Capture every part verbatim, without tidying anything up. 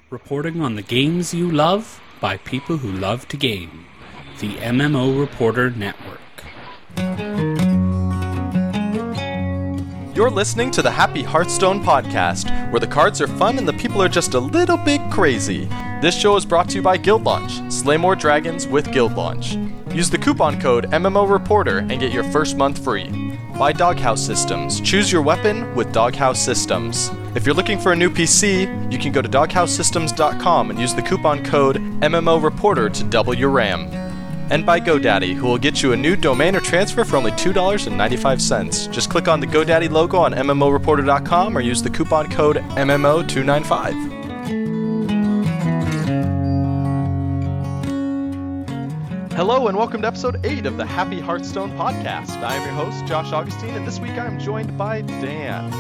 reporting on the games you love by people who love to game. The M M O Reporter Network. You're listening to the Happy Hearthstone podcast, where the cards are fun and the people are just a little bit crazy. This show is brought to you by Guild Launch. Slay more dragons with Guild Launch. Use the coupon code M M O Reporter and get your first month free. By Doghouse Systems. Choose your weapon with Doghouse Systems. If you're looking for a new P C, you can go to doghouse systems dot com and use the coupon code M M O Reporter to double your RAM. And by GoDaddy, who will get you a new domain or transfer for only two dollars and ninety-five cents. Just click on the GoDaddy logo on M M O Reporter dot com or use the coupon code M M O two ninety-five. Hello and welcome to episode eight of the Happy Hearthstone podcast. I am your host, Josh Augustine, and this week I am joined by Dan.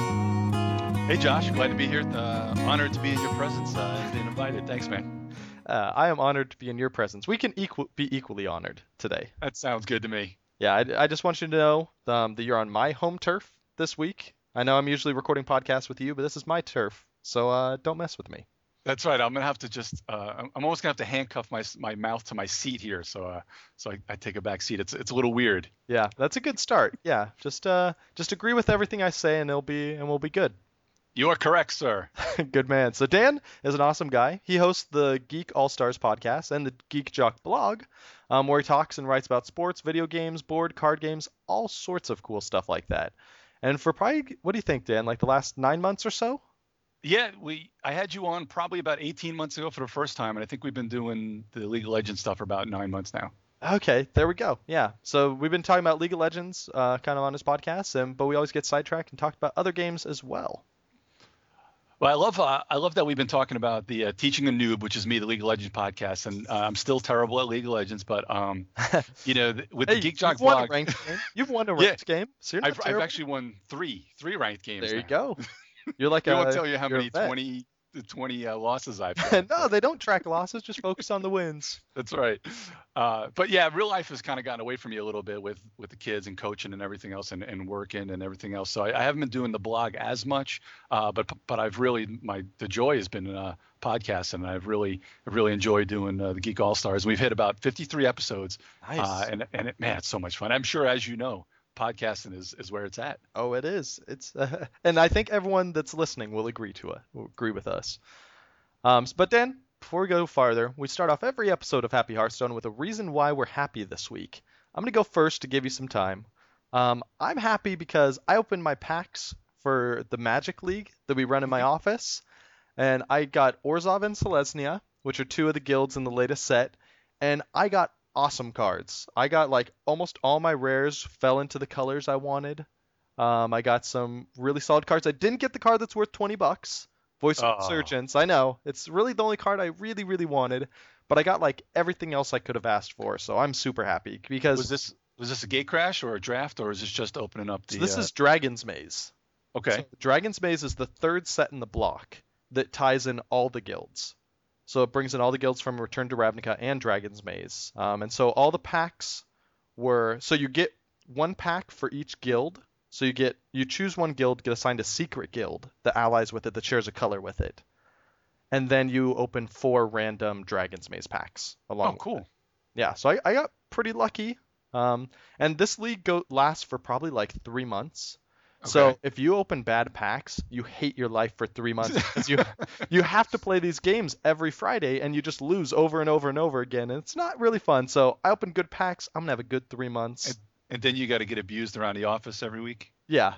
Hey Josh, glad to be here. Uh, honored to be in your presence uh, and being invited. Thanks, man. Uh, I am honored to be in your presence. We can equal, be equally honored today. That sounds good to me. Yeah, I, I just want you to know um, that you're on my home turf this week. I know I'm usually recording podcasts with you, but this is my turf, so uh, don't mess with me. That's right. I'm gonna have to just. Uh, I'm almost gonna have to handcuff my my mouth to my seat here, so uh, so I, I take a back seat. It's it's a little weird. Yeah, that's a good start. Yeah, just uh just agree with everything I say, and it'll be and we'll be good. You are correct, sir. Good man. So Dan is an awesome guy. He hosts the Geek All Stars podcast and the Geek Jock blog, um, where he talks and writes about sports, video games, board, card games, all sorts of cool stuff like that. And for probably, what do you think, Dan? Like the last nine months or so? Yeah, we. I had you on probably about eighteen months ago for the first time, and I think we've been doing the League of Legends stuff for about nine months now. Okay, there we go. Yeah, so we've been talking about League of Legends, uh, kind of on his podcast, and but we always get sidetracked and talked about other games as well. Well, I love uh, I love that we've been talking about the uh, Teaching a Noob, which is me, the League of Legends podcast, and uh, I'm still terrible at League of Legends, but um, you know, th- with hey, the Geek Jock you've won blog, a ranked game. You've won a ranked yeah, game. So you're not I've, I've actually won three three ranked games. There now. you go. You're like I a, won't tell you how many vet. twenty twenty uh, losses I've had. No, they don't track losses. Just focus on the wins. That's right. Uh, but yeah, real life has kind of gotten away from me a little bit with, with the kids and coaching and everything else and, and working and everything else. So I, I haven't been doing the blog as much, uh, but but I've really my the joy has been uh, podcasting, and I've really I've really enjoyed doing uh, the Geek All Stars. We've hit about fifty-three episodes, nice. uh, and and it, man, it's so much fun. I'm sure, as you know, podcasting is, is where it's at. Oh, it is. It's uh, and I think everyone that's listening will agree to it. Will agree with us. Um, but Dan, before we go farther, we start off every episode of Happy Hearthstone with a reason why we're happy this week. I'm gonna go first to give you some time. Um, I'm happy because I opened my packs for the Magic League that we run in my office, and I got Orzhov and Selesnya, which are two of the guilds in the latest set, and I got awesome cards. I got like almost all my rares fell into the colors I wanted. Um, I got some really solid cards. I didn't get the card that's worth twenty bucks. Voice of Insurgents. I know. It's really the only card I really, really wanted, but I got like everything else I could have asked for, so I'm super happy because was this was this a gate crash or a draft, or is this just opening up the so this uh... is Dragon's Maze. Okay. So Dragon's Maze is the third set in the block that ties in all the guilds. So it brings in all the guilds from Return to Ravnica and Dragon's Maze. Um, and so all the packs were... So you get one pack for each guild. So you get you choose one guild, get assigned a secret guild that allies with it, that shares a color with it. And then you open four random Dragon's Maze packs along Oh, cool. with it. Yeah, so I, I got pretty lucky. Um, and this league go, lasts for probably like three months. Okay. So if you open bad packs, you hate your life for three months because you you have to play these games every Friday and you just lose over and over and over again, and it's not really fun. So I open good packs. I'm gonna have a good three months. And, and then you got to get abused around the office every week. Yeah.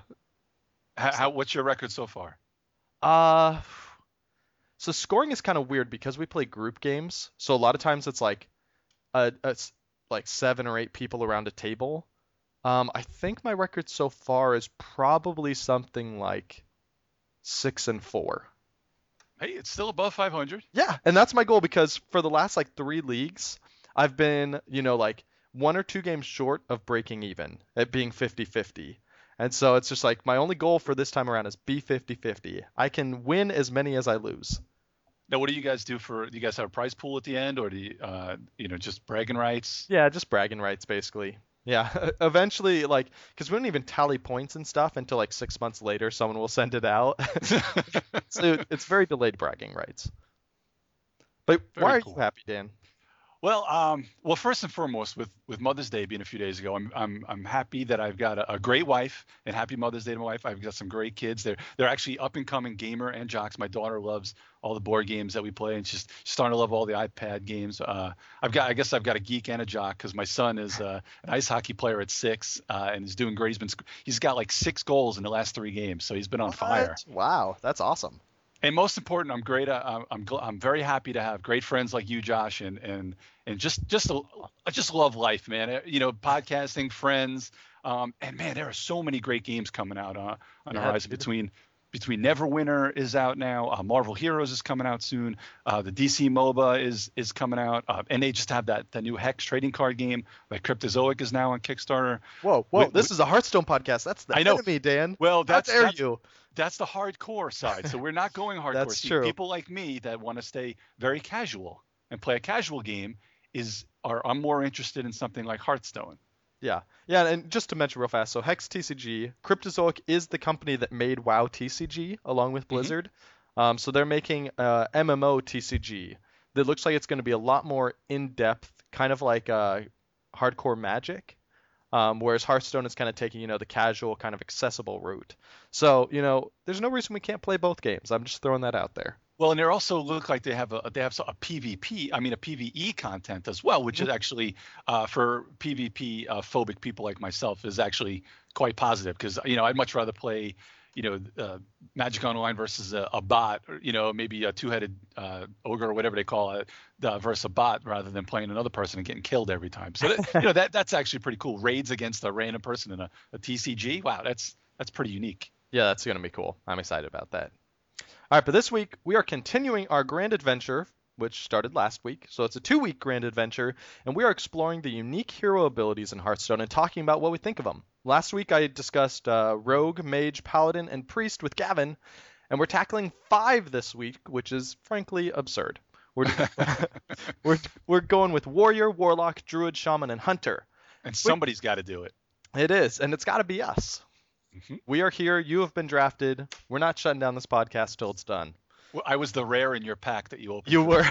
How, how what's your record so far? Uh, so scoring is kind of weird because we play group games. So a lot of times it's like, a, a like seven or eight people around a table. Um, I think my record so far is probably something like six and four. Hey, it's still above five hundred. Yeah, and that's my goal because for the last like three leagues, I've been, you know, like one or two games short of breaking even at being fifty-fifty. And so it's just like my only goal for this time around is be fifty-fifty. I can win as many as I lose. Now, what do you guys do for? Do you guys have a prize pool at the end, or do you, uh, you know, just bragging rights? Yeah, just bragging rights basically. Yeah, eventually, like, because we don't even tally points and stuff until like six months later, someone will send it out. So it's very delayed bragging rights. But Very why are cool. you happy, Dan? Well, um, well, first and foremost, with, with Mother's Day being a few days ago, I'm I'm I'm happy that I've got a, a great wife, and happy Mother's Day to my wife. I've got some great kids. They're they're actually up and coming gamer and jocks. My daughter loves all the board games that we play, and she's starting to love all the iPad games. Uh, I've got I guess I've got a geek and a jock because my son is uh, an ice hockey player at six, uh, and he's doing great. He's been sc- he's got like six goals in the last three games, so he's been on What? fire. Wow, that's awesome. And And most important, I'm great. uh, I'm I'm, gl- I'm very happy to have great friends like you, Josh, and and and just just a, I just love life, man. Uh, You know, podcasting, friends, um, and man, there are so many great games coming out uh, on the Yeah, horizon. dude. Between between Neverwinter is out now, uh, Marvel Heroes is coming out soon, uh, the D C MOBA is is coming out, uh, and they just have that the new Hex trading card game. Like Cryptozoic is now on Kickstarter. Whoa, whoa, Wi- this wi- is a Hearthstone podcast. That's the I know. enemy, Dan. Well, How that's dare that's you? that's the hardcore side. So we're not going hardcore. That's See, true. people like me that want to stay very casual and play a casual game is are I'm more interested in something like Hearthstone. Yeah, yeah, and just to mention real fast, so Hex T C G, Cryptozoic is the company that made WoW T C G along with Blizzard. Um, so they're making uh, M M O T C G that looks like it's going to be a lot more in-depth, kind of like uh, hardcore Magic. Um, whereas Hearthstone is kind of taking, you know, the casual, kind of accessible route. So, you know, there's no reason we can't play both games. I'm just throwing that out there. Well, and they also look like they have a they have a PvP, I mean a PvE content as well, which is actually uh, for PvP uh, phobic people like myself is actually quite positive because you know I'd much rather play you know uh, Magic Online versus a, a bot, or you know maybe a two-headed uh, ogre or whatever they call it uh, versus a bot rather than playing another person and getting killed every time. So that, you know that that's actually pretty cool. Raids against a random person in a, a T C G, wow, that's that's pretty unique. Yeah, that's going to be cool. I'm excited about that. All right, but this week we are continuing our grand adventure, which started last week. So it's a two-week grand adventure, and we are exploring the unique hero abilities in Hearthstone and talking about what we think of them. Last week I discussed uh, Rogue, Mage, Paladin, and Priest with Gavin, and we're tackling five this week, which is frankly absurd. We're we're we're going with Warrior, Warlock, Druid, Shaman, and Hunter. And somebody's got to do it. It is, and it's got to be us. Mm-hmm. We are here. You have been drafted. We're not shutting down this podcast till it's done. Well, I was the rare in your pack that you opened. You were.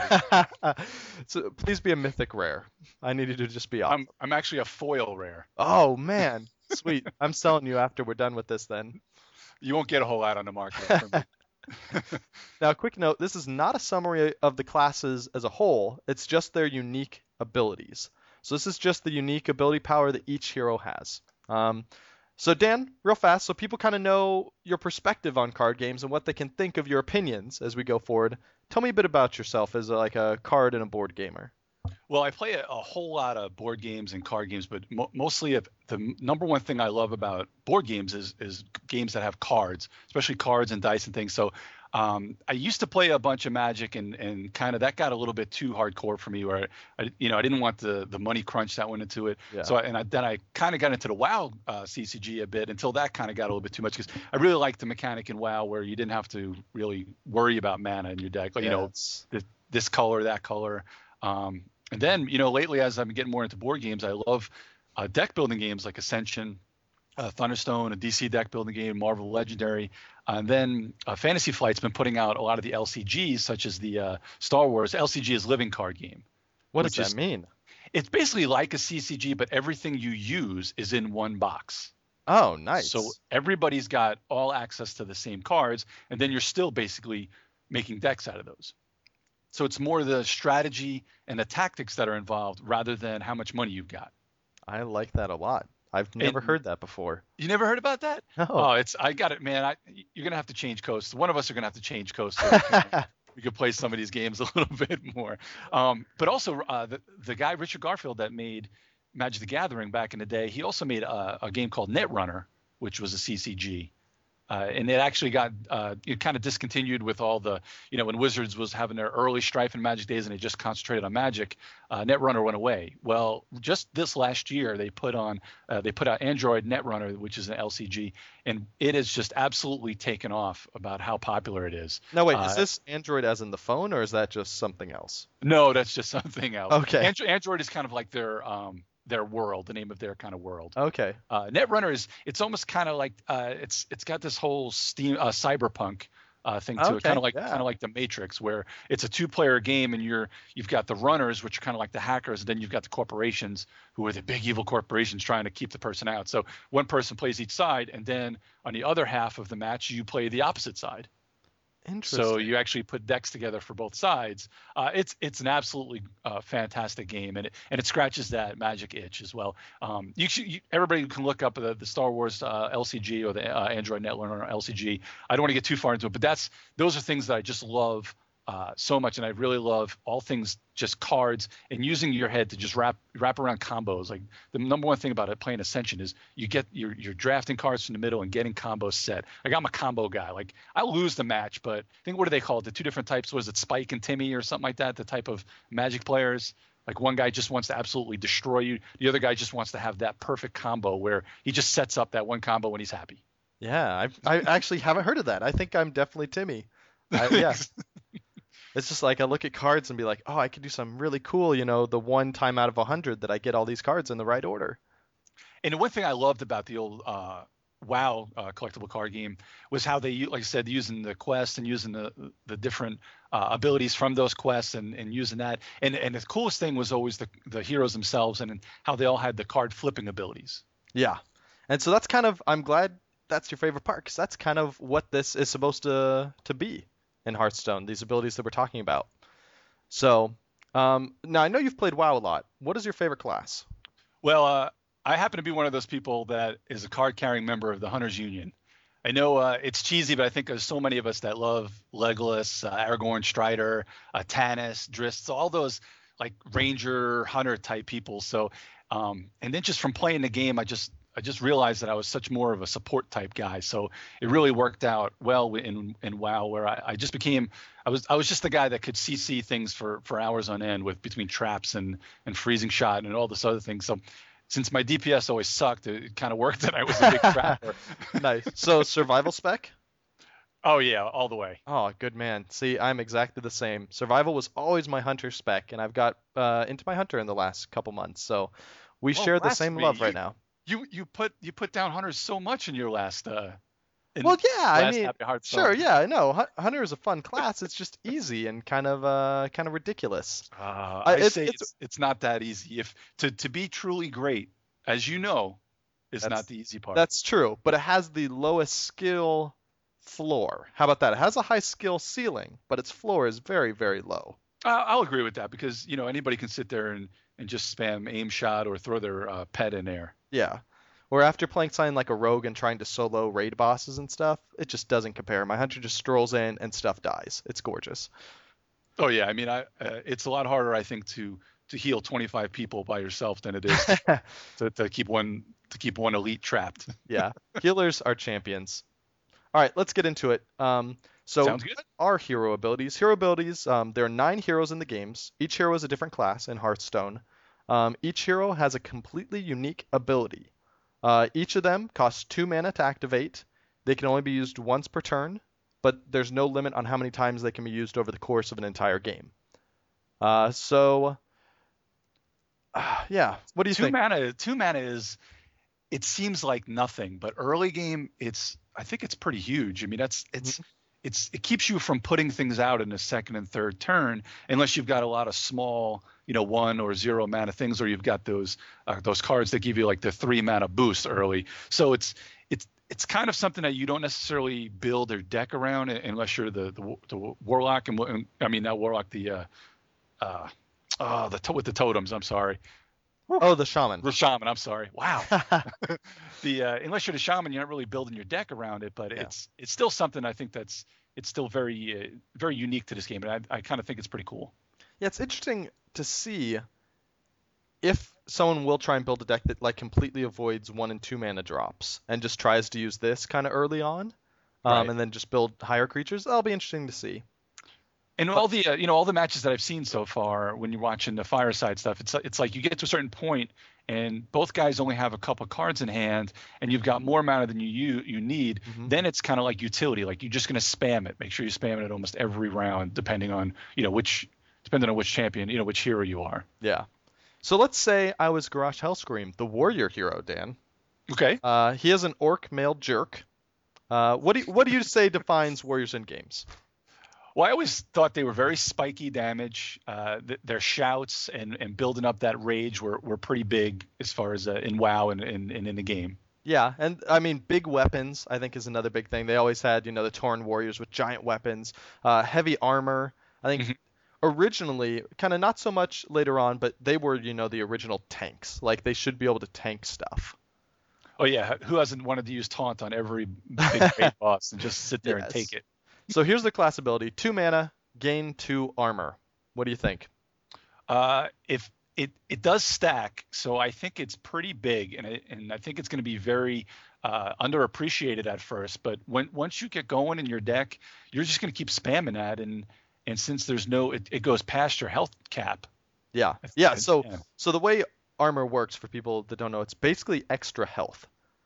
So please be a mythic rare. I need you to just be awesome. I'm I'm actually a foil rare. Oh man, sweet. I'm selling you after we're done with this then. You won't get a whole lot on the market from me. Now, quick note: this is not a summary of the classes as a whole. It's just their unique abilities. So this is just the unique ability power that each hero has. Um, So Dan, real fast, so people kind of know your perspective on card games and what they can think of your opinions as we go forward. Tell me a bit about yourself as a, like a card and a board gamer. Well, I play a, a whole lot of board games and card games, but mo- mostly if the m- number one thing I love about board games is is games that have cards, especially cards and dice and things. So um, I used to play a bunch of Magic, and and kind of that got a little bit too hardcore for me, where I you know I didn't want the the money crunch that went into it. Yeah. So I, and I, then I kind of got into the WoW uh, C C G a bit until that kind of got a little bit too much because I really liked the mechanic in WoW where you didn't have to really worry about mana in your deck. Like, you Yeah, know, it's- this, this color, that color. Um, and then, you know, lately as I've been getting more into board games, I love uh, deck building games like Ascension, uh, Thunderstone, a D C deck building game, Marvel Legendary. And then uh, Fantasy Flight's been putting out a lot of the L C Gs, such as the uh, Star Wars. L C G is living card game. What does which that is- mean? It's basically like a C C G, but everything you use is in one box. Oh, nice. So everybody's got all access to the same cards, and then you're still basically making decks out of those. So it's more the strategy and the tactics that are involved rather than how much money you've got. I like that a lot. I've never And- heard that before. You never heard about that? No. Oh, it's I got it, man. I, you're gonna have to change coasts. One of us are gonna have to change coasts. So we, can, we could play some of these games a little bit more. Um, but also uh, the the guy Richard Garfield that made Magic the Gathering back in the day, he also made a, a game called Netrunner, which was a C C G. Uh, and it actually got uh, it kind of discontinued with all the, you know, when Wizards was having their early strife in Magic days and they just concentrated on Magic, uh, Netrunner went away. Well, just this last year they put on uh, they put out Android Netrunner, which is an L C G, and it has just absolutely taken off about how popular it is. No, wait, Uh, is this Android as in the phone, or is that just something else? No, that's just something else. Okay. Andro- Android is kind of like their um, their world, the name of their kind of world. Okay. Uh, Netrunner is it's almost kind of like uh, it's it's got this whole steam uh, cyberpunk uh, thing to it, Okay, kind of like yeah. kind of like the Matrix, where it's a two-player game, and you're you've got the runners, which are kind of like the hackers, and then you've got the corporations, who are the big evil corporations trying to keep the person out. So one person plays each side, and then on the other half of the match, you play the opposite side. Interesting. So you actually put decks together for both sides. Uh, it's it's an absolutely uh, fantastic game, and it and it scratches that Magic itch as well. Um, you, should, you everybody can look up the, the Star Wars uh, L C G or the uh, Android Netlearner L C G. I don't want to get too far into it, but that's those are things that I just love uh, so much, and I really love all things just cards and using your head to just wrap wrap around combos. Like the number one thing about it playing Ascension is you get you're, you're drafting cards from the middle and getting combos set. Like I'm a combo guy. Like I lose the match, but I think what do they call it? The two different types. Was it Spike and Timmy or something like that? The type of Magic players. Like one guy just wants to absolutely destroy you. The other guy just wants to have that perfect combo where he just sets up that one combo when he's happy. Yeah, I I actually haven't heard of that. I think I'm definitely Timmy. I, yeah. It's just like I look at cards and be like, oh, I could do something really cool, you know, the one time out of a hundred that I get all these cards in the right order. And the one thing I loved about the old uh, WoW uh, collectible card game was how they, like I said, using the quests and using the the different uh, abilities from those quests and, and using that. And and the coolest thing was always the the heroes themselves and how they all had the card flipping abilities. Yeah. And so that's kind of, I'm glad that's your favorite part, because that's kind of what this is supposed to to be in Hearthstone, these abilities that we're talking about. So um, now I know you've played WoW a lot. What is your favorite class? Well, uh, I happen to be one of those people that is a card-carrying member of the Hunters Union. I know uh, it's cheesy, but I think there's so many of us that love Legolas, uh, Aragorn, Strider, uh, Tannis, Drizzt, all those like Ranger, Hunter type people. So, um, and then just from playing the game, I just I just realized that I was such more of a support type guy. So it really worked out well in in WoW, where I, I just became I was I was just the guy that could C C things for for hours on end with between traps and and freezing shot and all this other things. So since my D P S always sucked, it, it kind of worked that I was a big trapper. Nice. So survival spec? Oh yeah, all the way. Oh, good man. See, I'm exactly the same. Survival was always my hunter spec, and I've got uh, into my hunter in the last couple months. So we Well, share the same blasphemy. love right You- now. You you put you put down Hunters so much in your last uh in Well, yeah, I last mean, Happy Hearthstone. sure, yeah, I know. Hun- Hunter is a fun class. It's just easy and kind of uh kind of ridiculous. Uh, Uh, I it's- say it's- it's, it's not that easy. If to to be truly great, as you know, is That's- not the easy part. That's true, but it has the lowest skill floor. How about that? It has a high skill ceiling, but its floor is very, very low. I- I'll agree with that because you know anybody can sit there and, and just spam aim shot or throw their uh, pet in there. Yeah. Or after playing something like a rogue and trying to solo raid bosses and stuff, it just doesn't compare. My hunter just strolls in and stuff dies. It's gorgeous. Oh yeah, I mean, I uh, it's a lot harder I think to to heal twenty-five people by yourself than it is to, to, to keep one to keep one elite trapped. Yeah. Healers are champions. All right, let's get into it. Um, so Sounds good. our hero abilities. Hero abilities, um, there are nine heroes in the games. Each hero is a different class in Hearthstone. Um, each hero has a completely unique ability. Uh, each of them costs two mana to activate. They can only be used once per turn, but there's no limit on how many times they can be used over the course of an entire game. Uh, so, uh, yeah, what do you two think? mana two mana is it seems like nothing, but early game it's I think it's pretty huge. I mean that's it's Mm-hmm. it's it keeps you from putting things out in the second and third turn unless you've got a lot of small, you know, one or zero mana things, or you've got those uh, those cards that give you like the three mana boost early. So it's it's it's kind of something that you don't necessarily build or deck around unless you're the the, the warlock and, and I mean not warlock the uh uh oh the to- with the totems. I'm sorry. Oh, the shaman. The shaman, I'm sorry. Wow. the uh, unless you're the shaman, you're not really building your deck around it, but Yeah. it's it's still something I think that's it's still very uh, very unique to this game, and I, I kind of think it's pretty cool. Yeah, it's interesting to see if someone will try and build a deck that like completely avoids one and two mana drops and just tries to use this kind of early on, um, Right. and then just build higher creatures. That'll be interesting to see. And all the uh, you know all the matches that I've seen so far, when you're watching the fireside stuff, it's it's like you get to a certain point, and both guys only have a couple cards in hand, and you've got more mana than you you, you need. Mhm. Then it's kind of like utility, like you're just gonna spam it. Make sure you spam it at almost every round, depending on you know which depending on which champion, you know which hero you are. Yeah. So let's say I was Garrosh Hellscream, the warrior hero, Dan. Okay. Uh, he is an orc male jerk. Uh, what do you, what do you say defines warriors in games? Well, I always thought they were very spiky damage. Uh, th- their shouts and, and building up that rage were, were pretty big as far as uh, in WoW and, and, and in the game. Yeah, and I mean, big weapons, I think, is another big thing. They always had, you know, the Tauren warriors with giant weapons, uh, heavy armor. I think Mhm. originally, kind of not so much later on, but they were, you know, the original tanks. Like, they should be able to tank stuff. Oh, yeah. Who hasn't wanted to use taunt on every big raid boss and just sit there Yes. and take it? So here's the class ability: two mana, gain two armor. What do you think? Uh, if it, it does stack, so I think it's pretty big, and I, and I think it's going to be very uh, underappreciated at first. But when once you get going in your deck, you're just going to keep spamming that, and and since there's no, it, it goes past your health cap. Yeah, I th- yeah. I- So yeah. so the way armor works for people that don't know, it's basically extra health.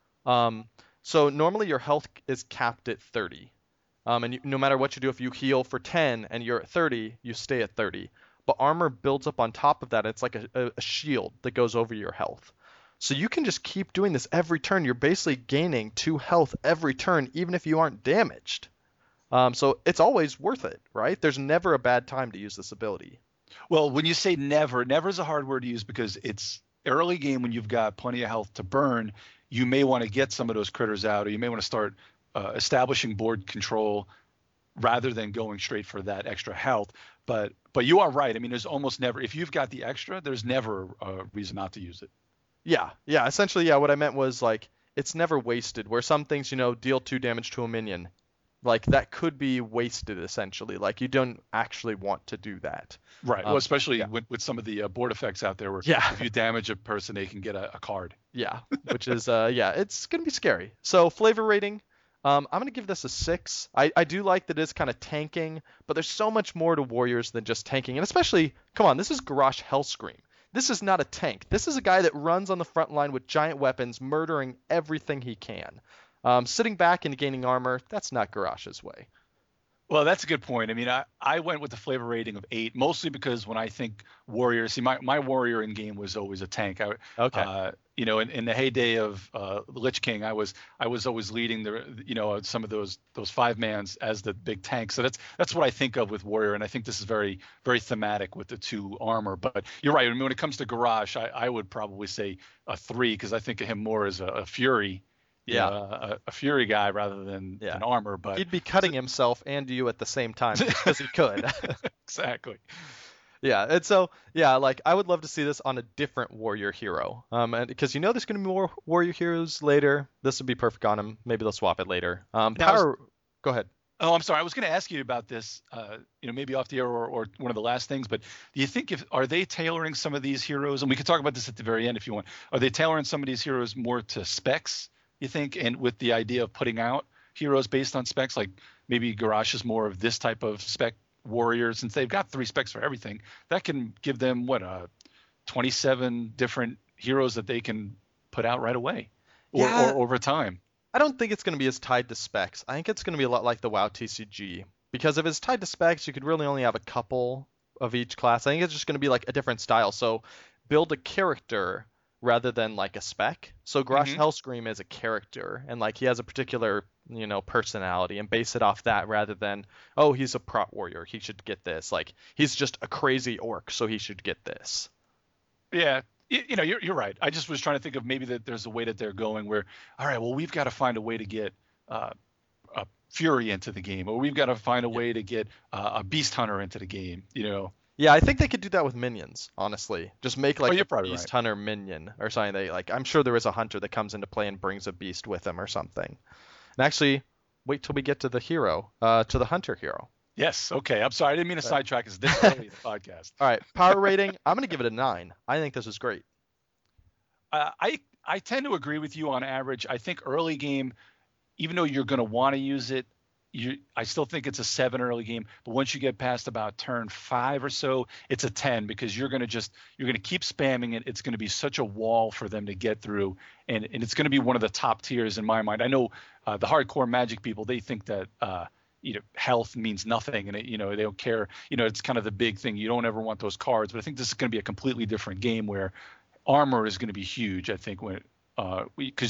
Um, so normally your health is capped at thirty. Um, and you, no matter what you do, if you heal for ten and you're at thirty, you stay at thirty. But armor builds up on top of that. It's like a, a, a shield that goes over your health. So you can just keep doing this every turn. You're basically gaining two health every turn, even if you aren't damaged. Um, so it's always worth it, right? There's never a bad time to use this ability. Well, when you say never, never is a hard word to use because it's early game when you've got plenty of health to burn. You may want to get some of those critters out, or you may want to start uh, establishing board control rather than going straight for that extra health. But but you are right. I mean, there's almost never, if you've got the extra, there's never a reason not to use it. Yeah, yeah. Essentially, yeah. What I meant was like it's never wasted. Where some things, you know, deal two damage to a minion, like that could be wasted essentially. Like you don't actually want to do that. Right. Um, well, especially yeah. with, with some of the uh, board effects out there where Yeah. if you damage a person, they can get a, a card. Yeah, which is uh yeah, it's gonna be scary. So flavor rating, um, I'm gonna give this a six. I, I do like that it's kind of tanking, but there's so much more to warriors than just tanking, and especially, come on, this is Garrosh Hellscream. This is not a tank. This is a guy that runs on the front line with giant weapons, murdering everything he can. Um, sitting back and gaining armor, that's not Garrosh's way. Well, that's a good point. I mean, I, I went with the flavor rating of eight, mostly because when I think warrior, see, my, my warrior in game was always a tank. I, Okay. Uh, you know, in, in the heyday of uh, Lich King, I was I was always leading the, you know, some of those those five mans as the big tank. So that's that's what I think of with warrior, and I think this is very very thematic with the two armor. But you're right. I mean, when it comes to Garrosh, I, I would probably say a three because I think of him more as a, a fury. you Yeah. know, a, a fury guy rather than Yeah. an armor. But He'd be cutting himself and you at the same time because he could. exactly. Yeah, and so yeah, like I would love to see this on a different warrior hero. Um, and because you know there's gonna be more warrior heroes later. This would be perfect on him. Maybe they'll swap it later. Um, Now, is- power. Go ahead. Oh, I'm sorry. I was going to ask you about this, uh, you know, maybe off the air or, or one of the last things. But do you think if are they tailoring some of these heroes, and we could talk about this at the very end if you want. Are they tailoring some of these heroes more to specs? You think, and with the idea of putting out heroes based on specs, like maybe Garrosh is more of this type of spec warrior, since they've got three specs for everything. That can give them what uh, twenty-seven different heroes that they can put out right away, or, Yeah. or over time. I don't think it's going to be as tied to specs. I think it's going to be a lot like the WoW T C G. Because if it's tied to specs, you could really only have a couple of each class. I think it's just going to be like a different style. So build a character rather than like a spec. So Garrosh Mhm. Hellscream is a character, and like he has a particular, you know, personality, and base it off that rather than, oh, he's a prot warrior, he should get this. Like he's just a crazy orc, so he should get this. Yeah, y- you know, you're you're right. I just was trying to think of maybe that there's a way that they're going where, all right, well, we've got to find a way to get uh, a Fury into the game, or we've got to find a way to get uh, a Beast Hunter into the game. You know, Yeah, I think they could do that with minions, honestly. Just make like Oh, you're a probably beast right. hunter minion or something. They like I'm sure there is a hunter that comes into play and brings a beast with him or something. And actually, wait till we get to the hero, uh, to the hunter hero. yes, okay. I'm sorry, I didn't mean to sidetrack us this early in the podcast. All right, power rating. I'm gonna give it a nine. I think this is great. Uh, I I tend to agree with you on average. I think early game, even though you're going to want to use it, you I still think it's a seven early game. But once you get past about turn five or so, it's a ten because you're going to just you're going to keep spamming it. It's going to be such a wall for them to get through, and and it's going to be one of the top tiers in my mind. I know uh, the hardcore Magic people, they think that. Uh, you know, health means nothing, and it, you know they don't care. You know, it's kind of the big thing. You don't ever want those cards, but I think this is going to be a completely different game where armor is going to be huge. I think when uh, because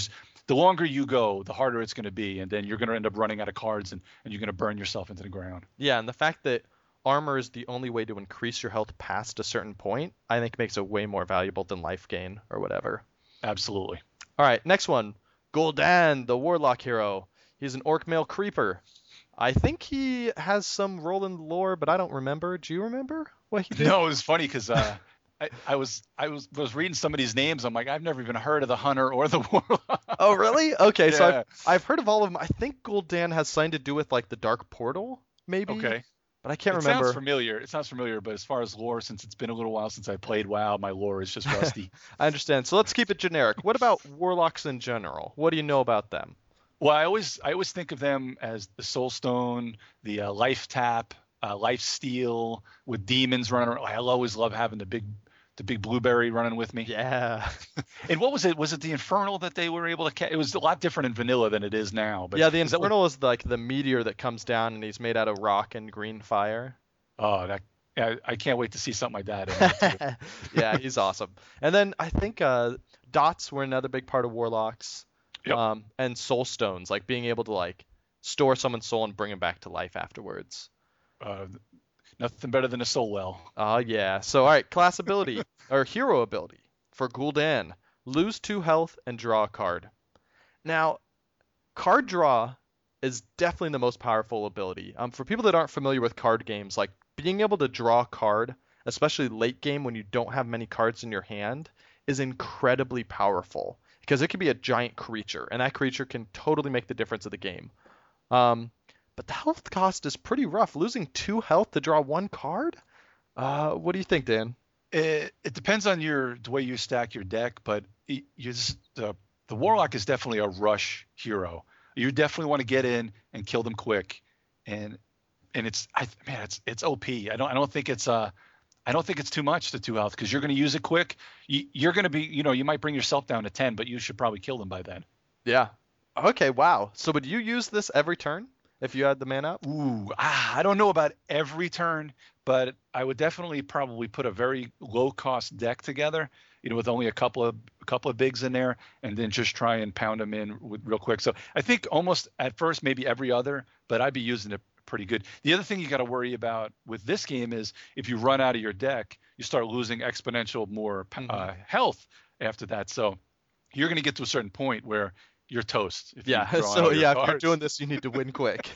the longer you go, the harder it's going to be, and then you're going to end up running out of cards, and, and you're going to burn yourself into the ground. Yeah, and the fact that armor is the only way to increase your health past a certain point, I think makes it way more valuable than life gain or whatever. Absolutely. All right, next one. Gul'dan, the warlock hero. He's an orc male creeper. I think he has some role in the lore, but I don't remember. Do you remember what he did? No, it was funny because uh, I, I was I was was reading some of these names. I'm like, I've never even heard of the hunter or the warlock. Oh, really? Okay, Yeah. so I've, I've heard of all of them. I think Gul'dan has something to do with like the Dark Portal, maybe. Okay. But I can't it remember. sounds familiar. It sounds familiar, but as far as lore, since it's been a little while since I played WoW, my lore is just rusty. I understand. So let's keep it generic. What about warlocks in general? What do you know about them? Well, I always I always think of them as the Soul Stone, the uh, Life Tap, uh, Life Steal with demons running around. I always love having the big the big blueberry running with me. Yeah. And what was it? Was it the Infernal that they were able to catch? It was a lot different in vanilla than it is now. But yeah, the is that what- Infernal is like the meteor that comes down and he's made out of rock and green fire. Oh, that I, I can't wait to see something like that. In there too. Yeah, he's awesome. And then I think uh, dots were another big part of warlocks. Yep. Um, and soul stones, like being able to like store someone's soul and bring him back to life afterwards. Uh, nothing better than a soul well. Oh, yeah. So, all right, class ability or hero ability for Gul'dan. Lose two health and draw a card. Now, card draw is definitely the most powerful ability. Um, for people that aren't familiar with card games, like being able to draw a card, especially late game when you don't have many cards in your hand, is incredibly powerful because it can be a giant creature, and that creature can totally make the difference of the game. Um, but the health cost is pretty rough. Losing two health to draw one card? Uh, what do you think, Dan? It, it depends on your the way you stack your deck, but it, you just, the the warlock is definitely a rush hero. You definitely want to get in and kill them quick, and and it's I man it's it's O P. I don't I don't think it's uh I don't think it's too much to two health because you're going to use it quick. You, you're going to be you know you might bring yourself down to ten, but you should probably kill them by then. Yeah. Okay. Wow. So would you use this every turn if you had the mana up? Ooh, ah, I don't know about every turn, but I would definitely probably put a very low cost deck together, you know, with only a couple of a couple of bigs in there, and then just try and pound them in with, real quick. So I think almost at first maybe every other, but I'd be using it pretty good. The other thing you got to worry about with this game is if you run out of your deck, you start losing exponential more uh, Mhm. health after that. So you're going to get to a certain point where you're toast. If you Yeah. draw So out your yeah, if you're cards. doing this, you need to win quick.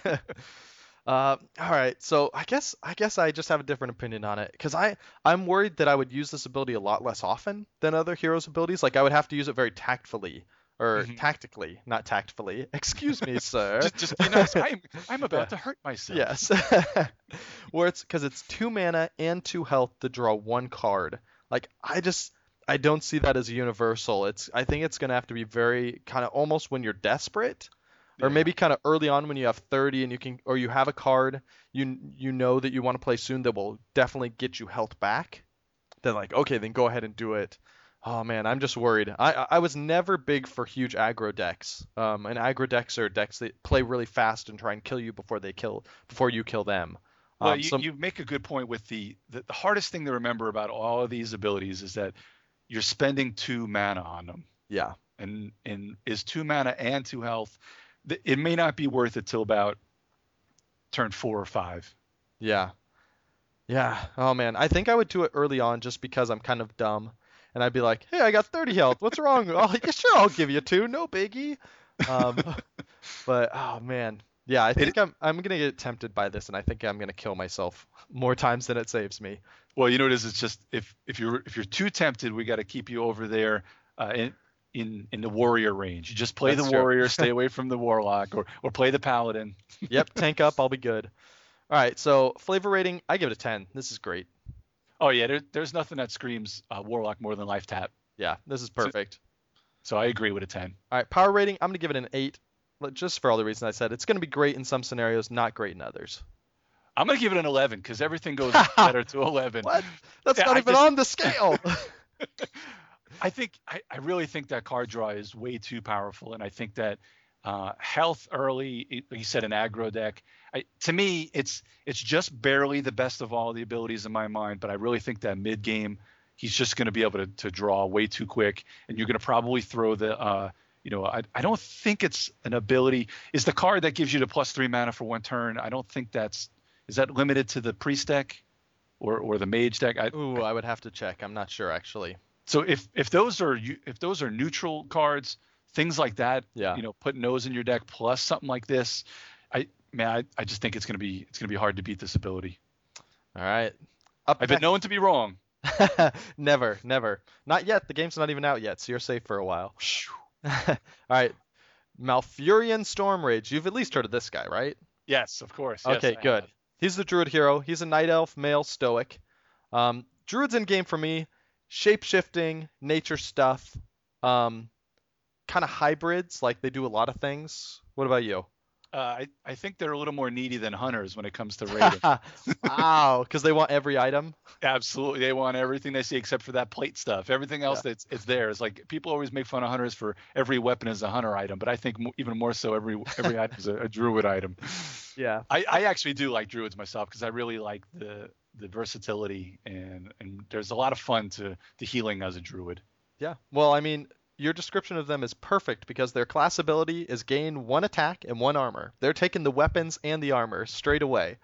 Uh, all right, so I guess I guess I just have a different opinion on it because I I'm worried that I would use this ability a lot less often than other heroes' abilities. Like I would have to use it very tactfully or Mhm. tactically, not tactfully. Excuse me, sir. just, just be nice. I'm, I'm about Yeah. to hurt myself. Yes. Where it's because it's two mana and two health to draw one card. Like I just I don't see that as a universal. It's I think it's gonna have to be very kind of almost when you're desperate. Or Yeah. maybe kind of early on when you have thirty and you can, or you have a card you you know that you want to play soon that will definitely get you health back. Then like, okay, then go ahead and do it. Oh man, I'm just worried. I I I was never big for huge aggro decks. Um, and aggro decks are decks that play really fast and try and kill you before they kill before you kill them. Well, Um, you, so- you make a good point with the, the the hardest thing to remember about all of these abilities is that you're spending two mana on them, yeah, and and is two mana and two health. th- It may not be worth it till about turn four or five. yeah, yeah. Oh man, I think I would do it early on just because I'm kind of dumb, and I'd be like, hey, I got thirty health. What's wrong? Oh, yeah, sure, I'll give you two. No biggie. Um, but oh man, yeah, I think I'm I'm gonna get tempted by this, and I think I'm gonna kill myself more times than it saves me. Well, you know what it is. It's just if if you're if you're too tempted, we got to keep you over there uh, in in in the warrior range. You just play That's the true. warrior, stay away from the warlock, or or play the paladin. Yep, tank up, I'll be good. All right, so flavor rating, I give it a ten. This is great. Oh yeah, there, there's nothing that screams uh, warlock more than life tap. Yeah, this is perfect. So I agree with a ten. All right, power rating, I'm gonna give it an eight. Like, just for all the reasons I said. It's gonna be great in some scenarios, not great in others. I'm gonna give it an eleven because everything goes better to eleven. What? That's Yeah, not I even just- on the scale. I think I, I really think that card draw is way too powerful, and I think that uh, health early, it- like you said, an aggro deck. I, to me, it's it's just barely the best of all the abilities in my mind, but I really think that mid game, he's just going to be able to, to draw way too quick, and you're going to probably throw the uh, you know, I I don't think it's an ability. Is the card that gives you the plus three mana for one turn? I don't think that's is that limited to the priest deck or or the mage deck? I, Ooh, I would have to check. I'm not sure actually. So if if those are if those are neutral cards, things like that, Yeah. you know, putting those in your deck plus something like this, I man, I, I just think it's gonna be it's gonna be hard to beat this ability. All right. Up I've been next- known to be wrong. Never, never. Not yet. The game's not even out yet, so you're safe for a while. All right. Malfurion Stormrage. You've at least heard of this guy, right? Yes, of course. Yes, Okay, I good. have. He's the druid hero. He's a night elf, male, stoic. Um, druids in game for me, shape-shifting, nature stuff, um, kind of hybrids, like they do a lot of things. What about you? Uh, I I think they're a little more needy than hunters when it comes to rating. Wow, because they want every item. Absolutely, they want everything they see except for that plate stuff. Everything else Yeah. that's it's there. It's like people always make fun of hunters for every weapon is a hunter item, but I think mo- even more so every every item is a, a druid item. Yeah. I, I actually do like druids myself because I really like the the versatility and and there's a lot of fun to to healing as a druid. Yeah. Well, I mean, your description of them is perfect because their class ability is gain one attack and one armor. They're taking the weapons and the armor straight away.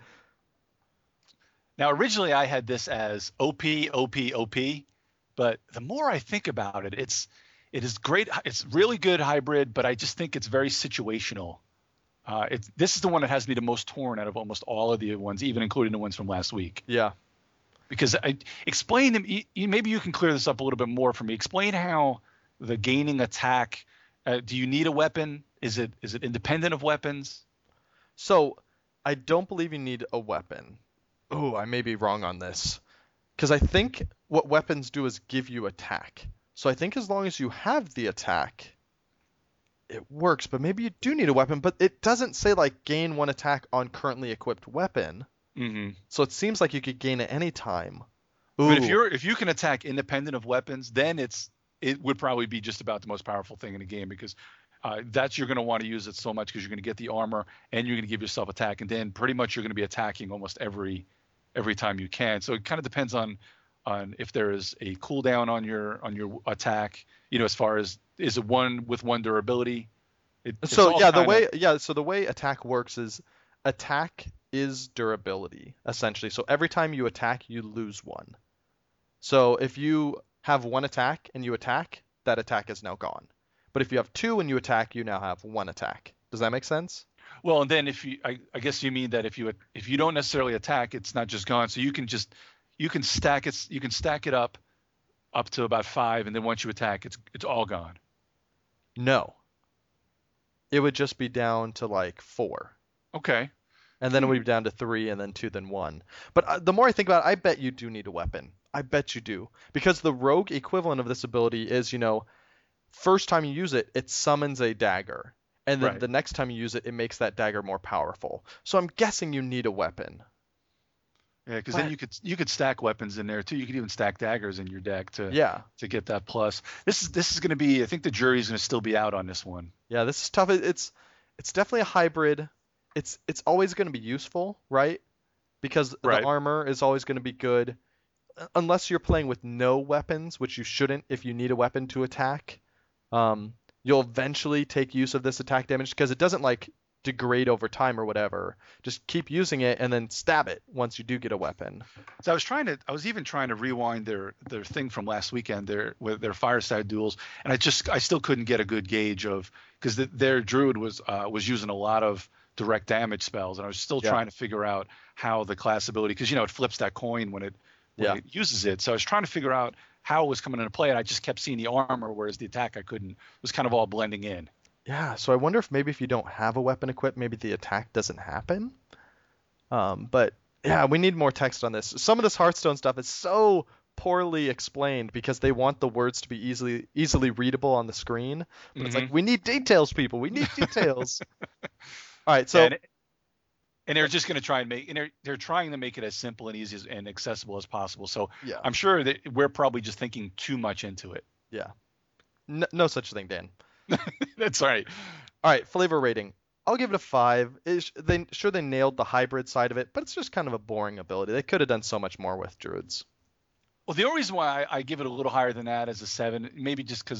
Now originally I had this as O P O P O P, but the more I think about it, it's it is great. It's really good hybrid, but I just think it's very situational. Uh, it's this is the one that has me the most torn out of almost all of the ones, even including the ones from last week. Yeah. Because I explain them. You, you- maybe you can clear this up a little bit more for me. Explain how the gaining attack. Uh, do you need a weapon? Is it is it independent of weapons? So, I don't believe you need a weapon. Oh, I may be wrong on this. Because I think what weapons do is give you attack. So I think as long as you have the attack, it works. But maybe you do need a weapon. But it doesn't say, like, gain one attack on currently equipped weapon. Mm-hmm. So it seems like you could gain it any time. But if Ooh. you're if you can attack independent of weapons, then it's it would probably be just about the most powerful thing in the game because uh, that's you're going to want to use it so much because you're going to get the armor and you're going to give yourself attack and then pretty much you're going to be attacking almost every every time you can. So it kind of depends on on if there is a cooldown on your on your attack. You know, as far as is it one with one durability. It, it's So all yeah, the kinda- way yeah, so the way attack works is attack is durability essentially. So every time you attack, you lose one. So if you have one attack and you attack, that attack is now gone. But if you have two and you attack, you now have one attack. Does that make sense? Well, and then if you, I, I guess you mean that if you if you don't necessarily attack, it's not just gone. So you can just you can stack it you can stack it up up to about five, and then once you attack, it's it's all gone. No. It would just be down to like four. Okay. And then it would be down to three, and then two, then one. But uh, the more I think about it, I bet you do need a weapon. I bet you do. Because the rogue equivalent of this ability is, you know, first time you use it, it summons a dagger. And then Right. the next time you use it, it makes that dagger more powerful. So I'm guessing you need a weapon. Yeah, because But- then you could you could stack weapons in there too. You could even stack daggers in your deck to Yeah. to get that plus. This is this is going to be. I think the jury's going to still be out on this one. Yeah, this is tough. It- It's it's definitely a hybrid. It's it's always going to be useful, right? Because Right. the armor is always going to be good, uh, unless you're playing with no weapons, which you shouldn't if you need a weapon to attack. Um, you'll eventually take use of this attack damage because it doesn't like degrade over time or whatever. Just keep using it and then stab it once you do get a weapon. So I was trying to, I was even trying to rewind their their thing from last weekend, their with their fireside duels, and I just I still couldn't get a good gauge of because the, their druid was uh, was using a lot of direct damage spells, and I was still Yeah. trying to figure out how the class ability because you know it flips that coin when it when Yeah. it uses it. So I was trying to figure out how it was coming into play, and I just kept seeing the armor, whereas the attack I couldn't. It was kind of all blending in. Yeah, so I wonder if maybe if you don't have a weapon equipped, maybe the attack doesn't happen. Um, but yeah, we need more text on this. Some of this Hearthstone stuff is so poorly explained because they want the words to be easily easily readable on the screen. But it's like we need details, people. We need details. All right, so and, and they're just going to try and make, and they're they're trying to make it as simple and easy as, and accessible as possible. So yeah, I'm sure that we're probably just thinking too much into it. yeah, no, no such thing, Dan. That's right. All right, flavor rating. I'll give it a five. It's, they sure they nailed the hybrid side of it, but it's just kind of a boring ability. They could have done so much more with druids. Well, the only reason why I, I give it a little higher than that is a seven, maybe just because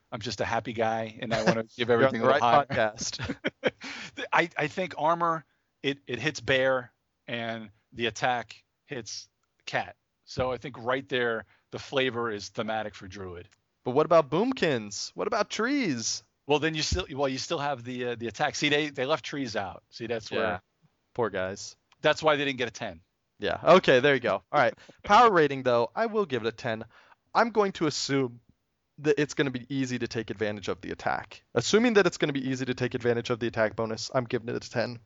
I'm just a happy guy, and I want to give You're on everything the a right little higher. podcast. I, I think armor, it, it hits bear, and the attack hits cat. So I think right there, the flavor is thematic for druid. But what about boomkins? What about trees? Well, then you still well you still have the uh, the attack. See, they they left trees out. See, that's where Yeah. Poor guys. that's why they didn't get a ten. Yeah. Okay, there you go. All right. Power rating, though, I will give it a ten. I'm going to assume that it's going to be easy to take advantage of the attack. Assuming that it's going to be easy to take advantage of the attack bonus, I'm giving it a ten.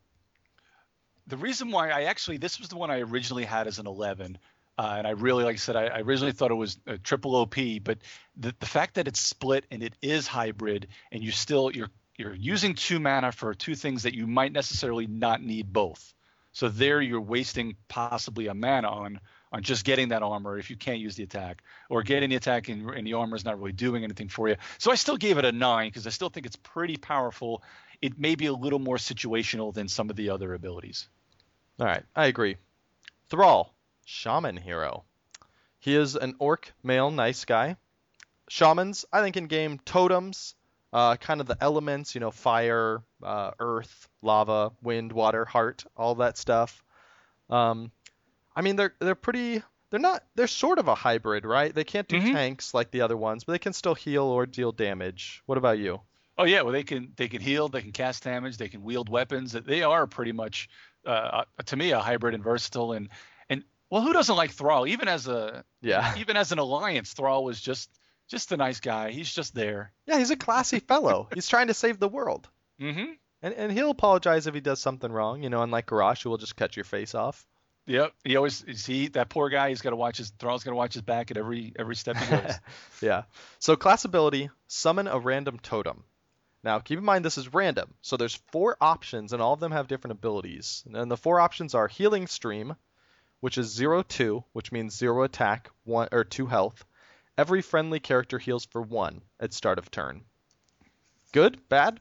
The reason why I actually this was the one I originally had as an eleven, uh, and I really like I said I, I originally thought it was a triple O P, but the the fact that it's split and it is hybrid, and you still you're you're using two mana for two things that you might necessarily not need both. So there you're wasting possibly a mana on on just getting that armor if you can't use the attack, or getting the attack and, and the armor is not really doing anything for you. So I still gave it a nine because I still think it's pretty powerful. It may be a little more situational than some of the other abilities. All right, I agree. Thrall, shaman hero. He is an orc male nice guy. Shamans, I think in game totems, uh, kind of the elements, you know, fire, uh, earth, lava, wind, water, heart, all that stuff. Um, I mean, they're they're pretty. They're not. They're sort of a hybrid, right? They can't do Mhm. tanks like the other ones, but they can still heal or deal damage. What about you? Oh yeah, well they can they can heal, they can cast damage, they can wield weapons. They are pretty much uh, to me a hybrid and versatile. And and well, who doesn't like Thrall? Even as a Yeah. even as an alliance, Thrall was just just a nice guy. He's just there. Yeah, he's a classy fellow. He's trying to save the world. Mm-hmm. And and he'll apologize if he does something wrong, you know, unlike Garrosh, who will just cut your face off. Yep. He always see that poor guy. He's got to watch his Thrall's got to watch his back at every every step he goes. Yeah. So class ability, summon a random totem. Now, keep in mind this is random. So there's four options, and all of them have different abilities. And the four options are Healing Stream, which is zero two, which means zero attack, one or two health. Every friendly character heals for one at start of turn. Good? Bad?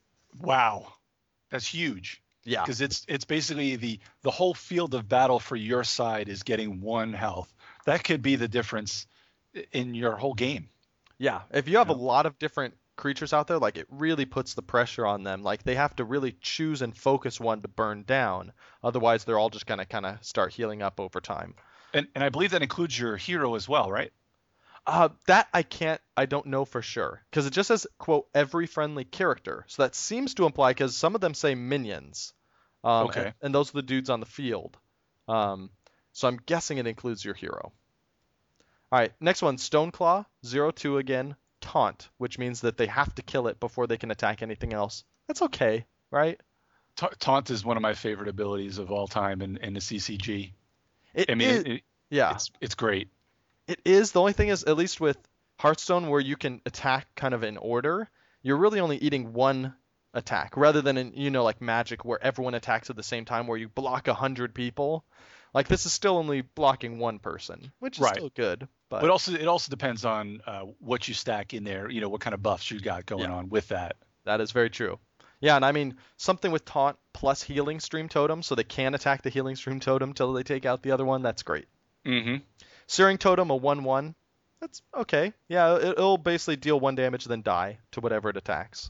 Wow, that's huge. Yeah. Because it's it's basically the the whole field of battle for your side is getting one health. That could be the difference in your whole game. Yeah. If you have Yeah. a lot of different creatures out there, like it really puts the pressure on them. Like they have to really choose and focus one to burn down. Otherwise, they're all just gonna kind of start healing up over time. And and I believe that includes your hero as well, right? Uh, that I can't, I don't know for sure, because it just says, quote, every friendly character. So that seems to imply, because some of them say minions. Um, Okay. And, and those are the dudes on the field. Um, so I'm guessing it includes your hero. All right, next one, Stoneclaw, zero two again, taunt, which means that they have to kill it before they can attack anything else. That's okay, right? Ta- Taunt is one of my favorite abilities of all time in, in the C C G. It I mean, is- it, it, yeah. it's it's great. It is. The only thing is, at least with Hearthstone, where you can attack kind of in order, you're really only eating one attack, rather than in, you know, like Magic, where everyone attacks at the same time, where you block a hundred people. Like this is still only blocking one person, which is Right. still good. But, But also it also depends on uh, what you stack in there. You know, what kind of buffs you got going Yeah. on with that. that is very true. Yeah, and I mean something with taunt plus Healing Stream Totem, so they can attack the Healing Stream Totem till they take out the other one. That's great. Mm-hmm. Searing Totem, a one one. That's okay. Yeah, it, it'll basically deal one damage, then die to whatever it attacks.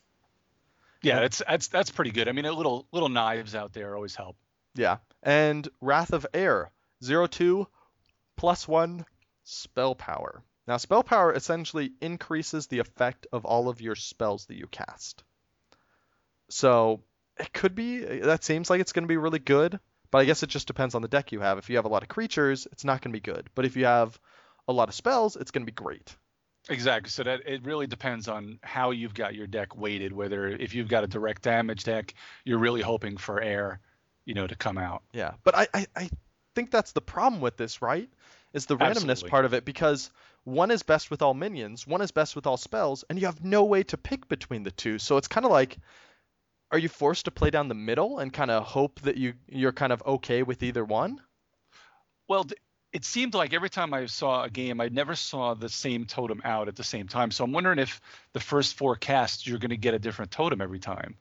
Yeah, that's that's that's pretty good. I mean, a little little knives out there always help. Yeah. And Wrath of Air, zero two, plus one, spell power. Now, spell power essentially increases the effect of all of your spells that you cast. So it could be, that seems like it's going to be really good, but I guess it just depends on the deck you have. If you have a lot of creatures, it's not going to be good. But if you have a lot of spells, it's going to be great. Exactly. So that it really depends on how you've got your deck weighted. Whether if you've got a direct damage deck, you're really hoping for air, you know, to come out. Yeah, but I, I, I think that's the problem with this, right? Is the randomness Absolutely. part of it, because one is best with all minions, one is best with all spells, and you have no way to pick between the two. So it's kind of like, are you forced to play down the middle and kind of hope that you you're kind of okay with either one? Well, th- it seemed like every time I saw a game, I never saw the same totem out at the same time. So I'm wondering if the first four casts you're going to get a different totem every time.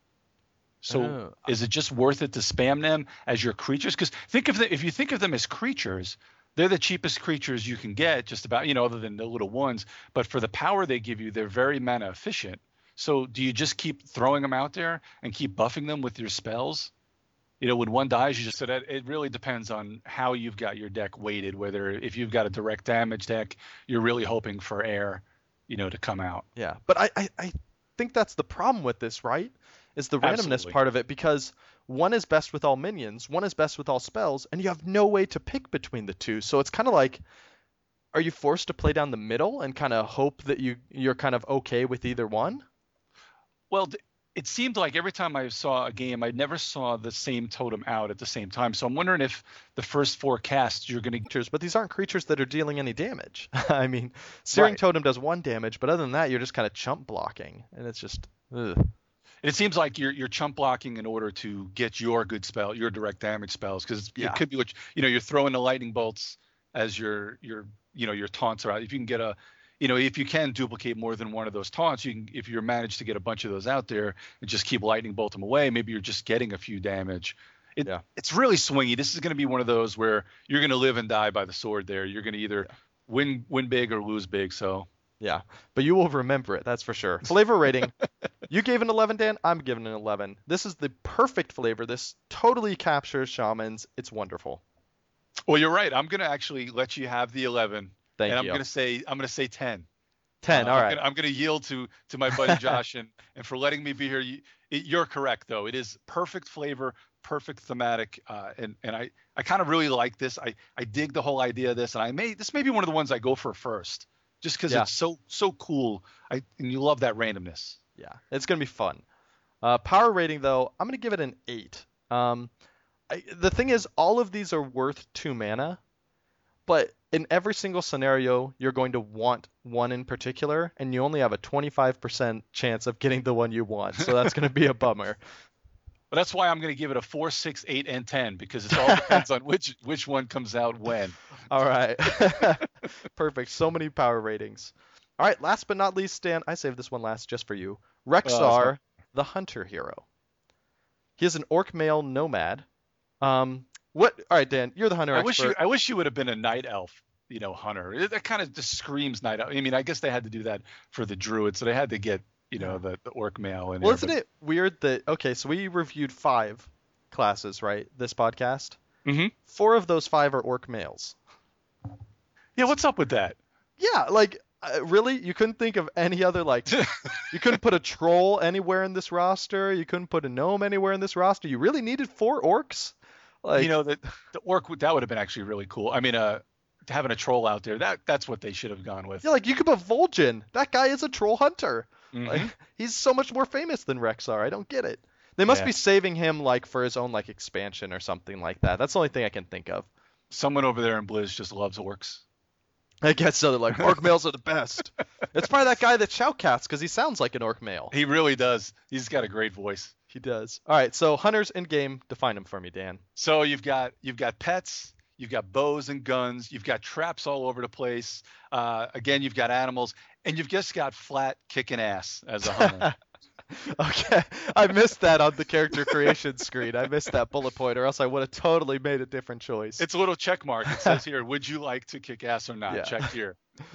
So Oh. is it just worth it to spam them as your creatures? Because think of them if you think of them as creatures, they're the cheapest creatures you can get, just about, you know, other than the little ones. But for the power they give you, they're very mana efficient. So do you just keep throwing them out there and keep buffing them with your spells? You know, when one dies, you just so that it really depends on how you've got your deck weighted. Whether if you've got a direct damage deck, you're really hoping for air, you know, to come out. Yeah, but I, I, I think that's the problem with this, right? Is the randomness Absolutely. part of it, because one is best with all minions, one is best with all spells, and you have no way to pick between the two. So it's kind of like, are you forced to play down the middle and kind of hope that you you're kind of okay with either one? Well, it seemed like every time I saw a game, I never saw the same totem out at the same time. So I'm wondering if the first four casts you're going to Creatures, but these aren't creatures that are dealing any damage. I mean, Searing Right. Totem does one damage, but other than that, you're just kind of chump blocking, and it's just, ugh. It seems like you're you're chump blocking in order to get your good spell, your direct damage spells, because Yeah. it could be what you know you're throwing the lightning bolts as your your you know your taunts are out. If you can get a, you know, if you can duplicate more than one of those taunts, you can if you manage to get a bunch of those out there and just keep lightning bolt them away, maybe you're just getting a few damage. It, Yeah. It's really swingy. This is going to be one of those where you're going to live and die by the sword. There, you're going to either win win big or lose big. So. Yeah, but you will remember it, that's for sure. Flavor rating. You gave an eleven, Dan. I'm giving an eleven. This is the perfect flavor. This totally captures shamans. It's wonderful. Well, you're right. I'm going to actually let you have the eleven. Thank and I'm you. going to say I'm going to say ten. ten, Uh, all I'm right. Gonna, I'm going to yield to to my buddy Josh and and for letting me be here. You, it, you're correct though. It is perfect flavor, perfect thematic, uh, and and I I kind of really like this. I I dig the whole idea of this, and I may this may be one of the ones I go for first, just because Yeah. it's so so cool. I and you love that randomness. Yeah, it's going to be fun. Uh, power rating, though, I'm going to give it an eight. Um, I, the thing is, all of these are worth two mana, but in every single scenario, you're going to want one in particular, and you only have a twenty-five percent chance of getting the one you want, so that's going to be a bummer. But that's why I'm going to give it a four, six, eight, and ten because it all depends on which which one comes out when. All right. Perfect. So many power ratings. All right. Last but not least, Stan, I saved this one last just for you. Rexar, the hunter hero. He is an orc male nomad. Um, what? All right, Dan, you're the hunter I wish expert. you I wish you would have been a night elf, you know, hunter. It, that kind of just screams night elf. I mean, I guess they had to do that for the druids, so they had to get, you know, the, the orc male in Well, there. isn't but- it weird that, okay, so we reviewed five classes, right? This podcast. Mhm. Four of those five are orc males. Yeah, what's up with that? Yeah, like, uh, really? You couldn't think of any other, like, you couldn't put a troll anywhere in this roster. You couldn't put a gnome anywhere in this roster. You really needed four orcs? Like, you know, the the orc would- that would have been actually really cool. I mean, uh, having a troll out there, that that's what they should have gone with. yeah, like, you could put Vol'jin. That guy is a troll hunter. Mhm. Like, he's so much more famous than Rexar. I don't get it. They must Yeah. be saving him, like, for his own, like, expansion or something like that. That's the only thing I can think of. Someone over there in Blizz just loves orcs. I guess so. They're like, orc males are the best. It's probably that guy that shoutcasts because he sounds like an orc male. He really does. He's got a great voice. He does. All right, so hunters in game, define them for me, Dan. So you've got you've got pets, you've got bows and guns, you've got traps all over the place. Uh, again, you've got animals, and you've just got flat kicking ass as a hunter. Okay, I missed that on the character creation screen. I missed that bullet point, or else I would have totally made a different choice. It's a little check mark. It says here, would you like to kick ass or not? Yeah. Check here.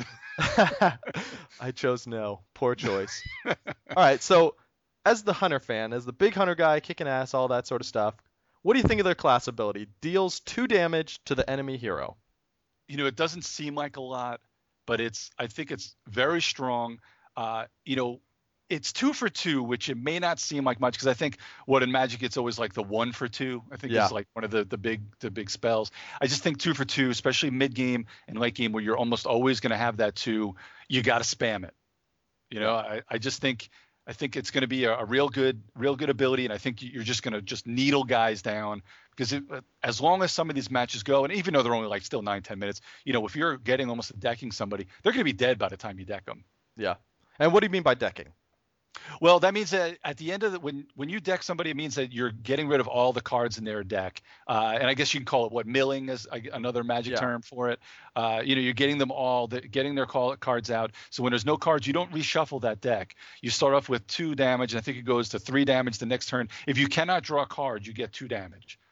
I chose no. Poor choice. All right, so as the hunter fan, as the big hunter guy, kicking ass, all that sort of stuff, what do you think of their class ability? Deals two damage to the enemy hero. You know, it doesn't seem like a lot, but it's I think it's very strong. Uh, you know, it's two for two, which it may not seem like much because I think what in Magic it's always like the one for two. I think Yeah. it's like one of the the big the big spells. I just think two for two, especially mid game and late game where you're almost always going to have that two. You got to spam it. You know, I, I just think I think it's going to be a, a real good real good ability, and I think you're just going to just needle guys down because it, as long as some of these matches go, and even though they're only like still nine ten minutes, you know, if you're getting almost decking somebody, they're going to be dead by the time you deck them. Yeah. And what do you mean by decking? Well, that means that at the end of the when when you deck somebody, it means that you're getting rid of all the cards in their deck, uh, and I guess you can call it what milling is a- another Magic Yeah. term for it. Uh, you know, you're getting them all, the, getting their call, cards out. So when there's no cards, you don't reshuffle that deck. You start off with two damage, and I think it goes to three damage the next turn. If you cannot draw a card, you get two damage.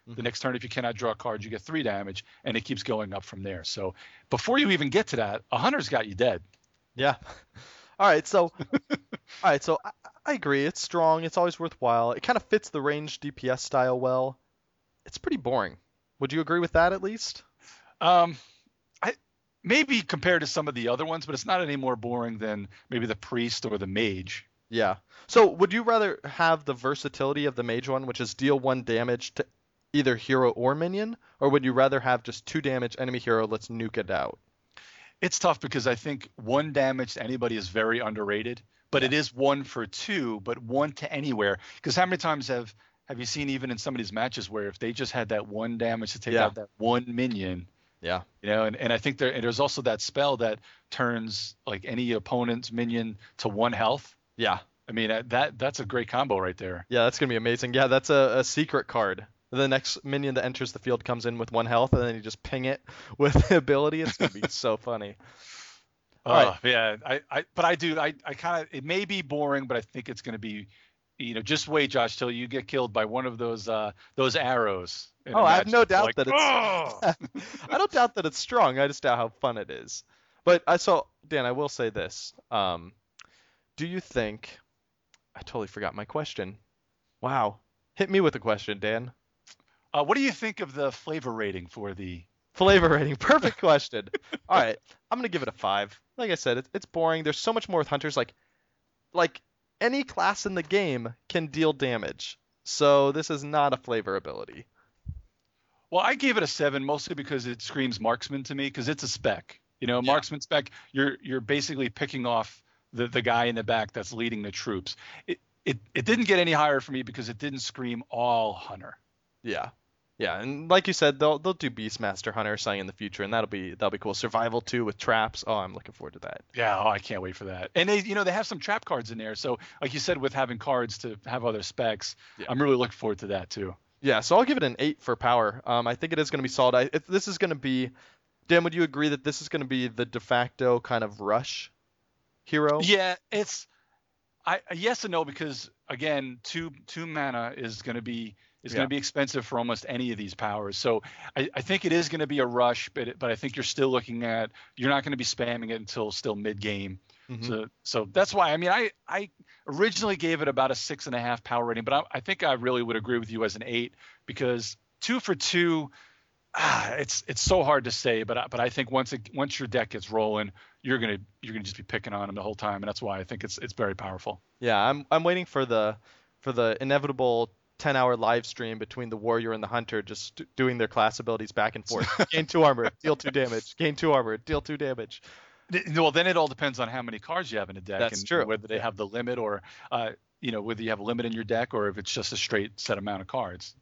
The next turn, if you cannot draw a card, you get three damage, and it keeps going up from there. So before you even get to that, a hunter's got you dead. Yeah. All right. So, all right. So I, I agree. It's strong. It's always worthwhile. It kind of fits the range D P S style well. It's pretty boring. Would you agree with that at least? Um, I maybe compared to some of the other ones, but it's not any more boring than maybe the priest or the mage. Yeah. So would you rather have the versatility of the mage one, which is deal one damage to either hero or minion, or would you rather have just two damage enemy hero, let's nuke it out? It's tough because I think one damage to anybody is very underrated, but yeah. It is one for two, but one to anywhere. Because how many times have have you seen even in some of these matches where if they just had that one damage to take yeah. out that one minion, yeah, you know, and, and I think there and there's also that spell that turns like any opponent's minion to one health. Yeah. I mean that that's a great combo right there. Yeah, that's gonna be amazing. Yeah, that's a, a secret card. The next minion that enters the field comes in with one health, and then you just ping it with the ability. It's gonna be so funny. Oh right. yeah, I, I but I do I, I kind of it may be boring, but I think it's gonna be, you know, just wait, Josh, till you get killed by one of those uh those arrows. Oh, I have no doubt like, that it's. oh! I don't doubt that it's strong. I just doubt how fun it is. But I so Dan, I will say this. Um, do you think? I totally forgot my question. Wow, hit me with a question, Dan. Uh, what do you think of the flavor rating for the flavor rating? Perfect question. All right, I'm gonna give it a five. Like I said, it's it's boring. There's so much more with hunters. Like, like any class in the game can deal damage. So this is not a flavor ability. Well, I gave it a seven mostly because it screams marksman to me because it's a spec. You know, Yeah. marksman spec. You're you're basically picking off the the guy in the back that's leading the troops. It it it didn't get any higher for me because it didn't scream all hunter. Yeah. Yeah, and like you said, they'll they'll do Beastmaster Hunter something in the future, and that'll be that'll be cool. Survival too with traps. Oh, I'm looking forward to that. Yeah, oh, I can't wait for that. And they, you know, they have some trap cards in there. So, like you said, with having cards to have other specs, Yeah. I'm really looking forward to that too. Yeah, so I'll give it an eight for power. Um, I think it is going to be solid. I, if this is going to be, Dan, would you agree that this is going to be the de facto kind of rush hero? Yeah, it's I yes and no because again, two two mana is going to be is Yeah. going to be expensive for almost any of these powers. So I, I think it is going to be a rush, but it, but I think you're still looking at you're not going to be spamming it until still mid game. Mhm. So so that's why I mean I I originally gave it about a six and a half power rating, but I, I think I really would agree with you as an eight because two for two, ah, it's it's so hard to say, but I, but I think once it, once your deck gets rolling, you're gonna you're gonna just be picking on them the whole time, and that's why I think it's it's very powerful. Yeah, I'm I'm waiting for the for the inevitable ten hour live stream between the warrior and the hunter, just d- doing their class abilities back and forth. Gain two armor, deal two damage. Gain two armor, deal two damage. Well, then it all depends on how many cards you have in a deck, That's and true. whether they have the limit or uh, you know whether you have a limit in your deck or if it's just a straight set amount of cards.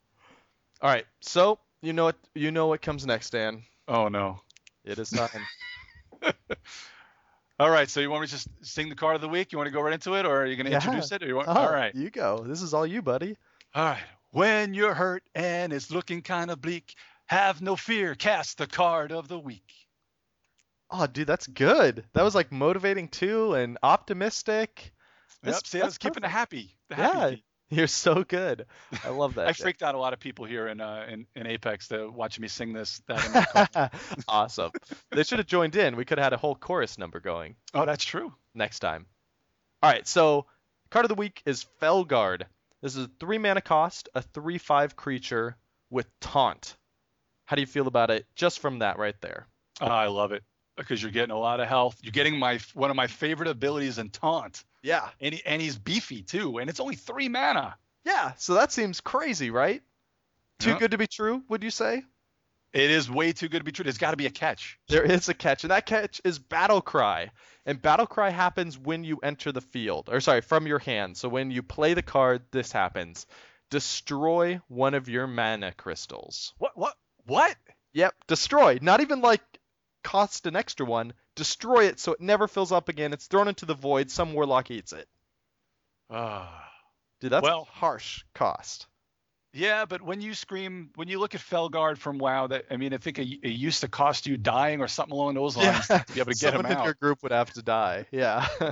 All right, so you know what you know what comes next, Dan. Oh no. It is time. All right, so you want me to just sing the card of the week? You want to go right into it, or are you going to Yeah. introduce it? Or you want... Oh, All right. you go. This is all you, buddy. All right. When you're hurt and it's looking kind of bleak, have no fear. Cast the card of the week. Oh, dude, that's good. That was like motivating too and optimistic. This- Yep, see, that's that's keeping the perfect. happy. The happy Yeah, beat. you're so good. I love that. I shit. freaked out a lot of people here in uh, in, in Apex to watching me sing this. That in my car. Awesome. They should have joined in. We could have had a whole chorus number going Oh, that's true. next time. All right, so card of the week is Felguard. This is a three mana cost, a three five creature with taunt. How do you feel about it just from that right there? Oh, I love it because you're getting a lot of health. You're getting my one of my favorite abilities in taunt, Yeah. and he, and he's beefy too, and it's only three mana. Yeah, so that seems crazy, right? Too Yeah. good to be true, would you say? It is way too good to be true. There's got to be a catch. There is a catch, and that catch is Battle Cry. And Battle Cry happens when you enter the field, or sorry, from your hand. So when you play the card, this happens. Destroy one of your mana crystals. What? What? What? Yep, destroy. Not even like cost an extra one. Destroy it so it never fills up again. It's thrown into the void. Some warlock eats it. Ah. Dude, that's Well- harsh cost. Yeah, but when you scream, when you look at Felguard from WoW, that I mean, I think it, it used to cost you dying or something along those lines to be able to get him Someone in out. your group would have to die. Yeah.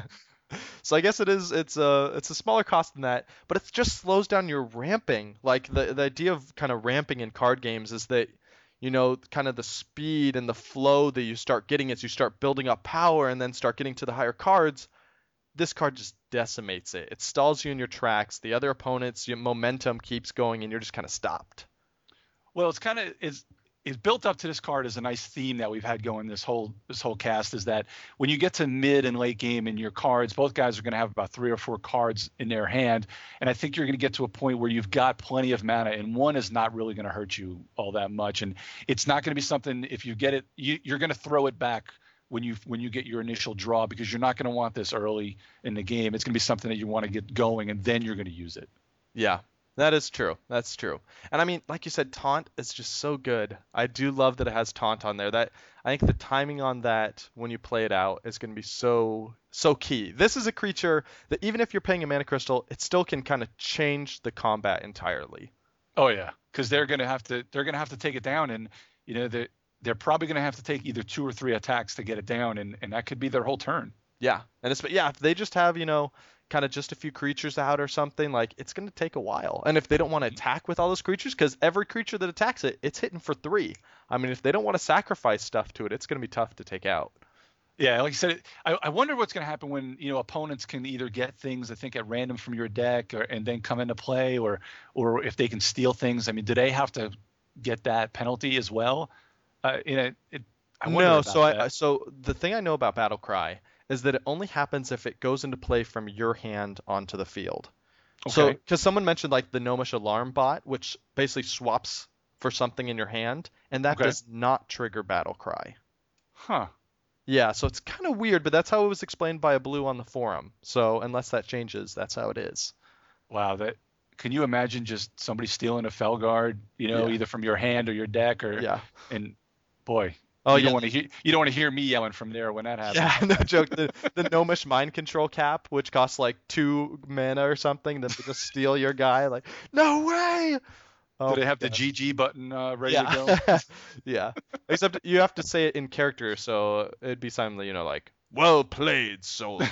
So I guess it is it's a it's a smaller cost than that, but it just slows down your ramping. Like the the idea of kind of ramping in card games is that you know kind of the speed and the flow that you start getting as you start building up power and then start getting to the higher cards. This card just decimates it. It stalls you in your tracks. The other opponents, your momentum keeps going, and you're just kind of stopped. Well, it's kind of is is built up to this card as a nice theme that we've had going this whole this whole cast is that when you get to mid and late game in your cards, both guys are going to have about three or four cards in their hand, and I think you're going to get to a point where you've got plenty of mana, and one is not really going to hurt you all that much, and it's not going to be something if you get it, you, you're going to throw it back when you when you get your initial draw because you're not going to want this early in the game. It's going to be something that you want to get going, and then you're going to use it. Yeah. That is true. That's true. And I mean, like you said, taunt is just so good. I do love that it has taunt on there. That I think the timing on that when you play it out is going to be so so key. This is a creature that even if you're paying a mana crystal, it still can kind of change the combat entirely. Oh yeah, because they're going to have to they're going to have to take it down, and you know they they're probably going to have to take either two or three attacks to get it down, and and that could be their whole turn. Yeah, and it's yeah if they just have you know. kind of just a few creatures out or something, like it's going to take a while. And if they don't want to attack with all those creatures, because every creature that attacks it, it's hitting for three. I mean, if they don't want to sacrifice stuff to it, it's going to be tough to take out. Yeah, like I said, I, I wonder what's going to happen when you know opponents can either get things I think at random from your deck, or and then come into play, or or if they can steal things. I mean, do they have to get that penalty as well? Uh, you know, it, I wonder no. about So that. I so the thing I know about Battlecry is that it only happens if it goes into play from your hand onto the field. Okay. So, because someone mentioned like the Gnomish Alarm bot, which basically swaps for something in your hand, and that Okay. does not trigger Battlecry. Huh. Yeah, so it's kind of weird, but that's how it was explained by a blue on the forum. So unless that changes, that's how it is. Wow. That. Can you imagine just somebody stealing a Felguard, you know, Yeah. either from your hand or your deck, or Yeah. and boy. Oh you yeah. don't want to hear you don't want to hear me yelling from there when that happens. Yeah, no joke. The the Gnomish Mind Control cap, which costs like two mana or something, then they just steal your guy. Like, no way. Oh, Do they have the God. G G button uh, ready to Yeah. go? Yeah. Except you have to say it in character, so it'd be something, you know, like, well played, soldier.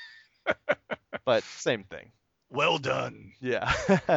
But same thing. Well done. Yeah.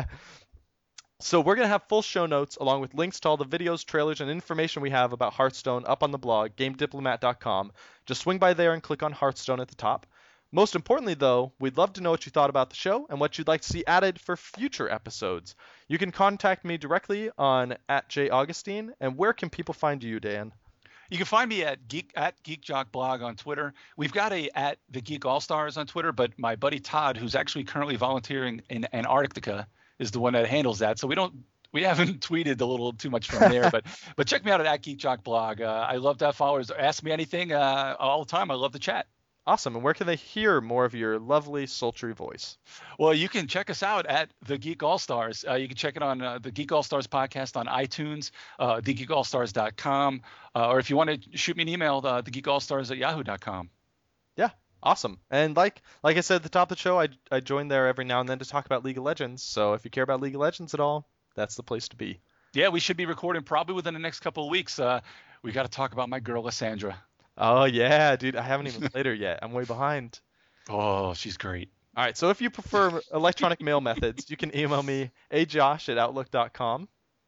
So we're going to have full show notes along with links to all the videos, trailers, and information we have about Hearthstone up on the blog, game diplomat dot com. Just swing by there and click on Hearthstone at the top. Most importantly, though, we'd love to know what you thought about the show and what you'd like to see added for future episodes. You can contact me directly on at J Augustine. And where can people find you, Dan? You can find me at geek at geekjockblog on Twitter. We've got a at the Geek All Stars on Twitter, but my buddy Todd, who's actually currently volunteering in Antarctica, is the one that handles that. So we don't we haven't tweeted a little too much from there, but but check me out at, at geekjockblog. Uh, I love to have followers. Ask me anything uh, all the time. I love to chat. Awesome. And where can they hear more of your lovely, sultry voice? Well, you can check us out at The Geek All Stars. Uh, you can check it on uh, the Geek All Stars podcast on iTunes, uh, the geek all stars dot com, uh, or if you want to shoot me an email, uh, the geek all stars at yahoo dot com. Yeah, awesome. And like like I said at the top of the show, I, I join there every now and then to talk about League of Legends. So if you care about League of Legends at all, that's the place to be. Yeah, we should be recording probably within the next couple of weeks. Uh, we got to talk about my girl, Lysandra. Oh, yeah, dude. I haven't even played her yet. I'm way behind. Oh, she's great. All right. So if you prefer electronic mail methods, you can email me, a josh at outlook dot com.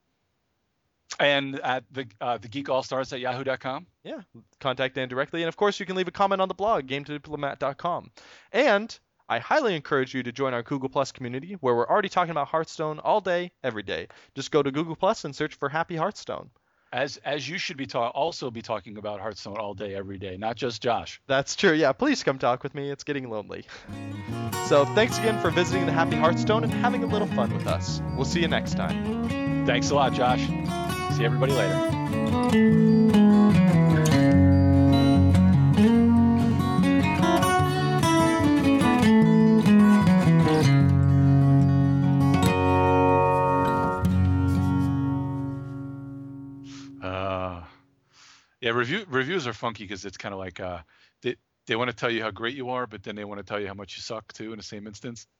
And at the uh, the Geek All Stars at yahoo dot com. Yeah. Contact Dan directly. And of course, you can leave a comment on the blog, game diplomat dot com. And I highly encourage you to join our Google Plus community, where we're already talking about Hearthstone all day, every day. Just go to Google Plus and search for Happy Hearthstone. As as you should be ta- also be talking about Hearthstone all day, every day, not just Josh. That's true. Yeah, please come talk with me. It's getting lonely. So thanks again for visiting the Happy Hearthstone and having a little fun with us. We'll see you next time. Thanks a lot, Josh. See everybody later. Uh, yeah, review reviews are funky because it's kind of like uh, they they want to tell you how great you are, but then they want to tell you how much you suck too in the same instance.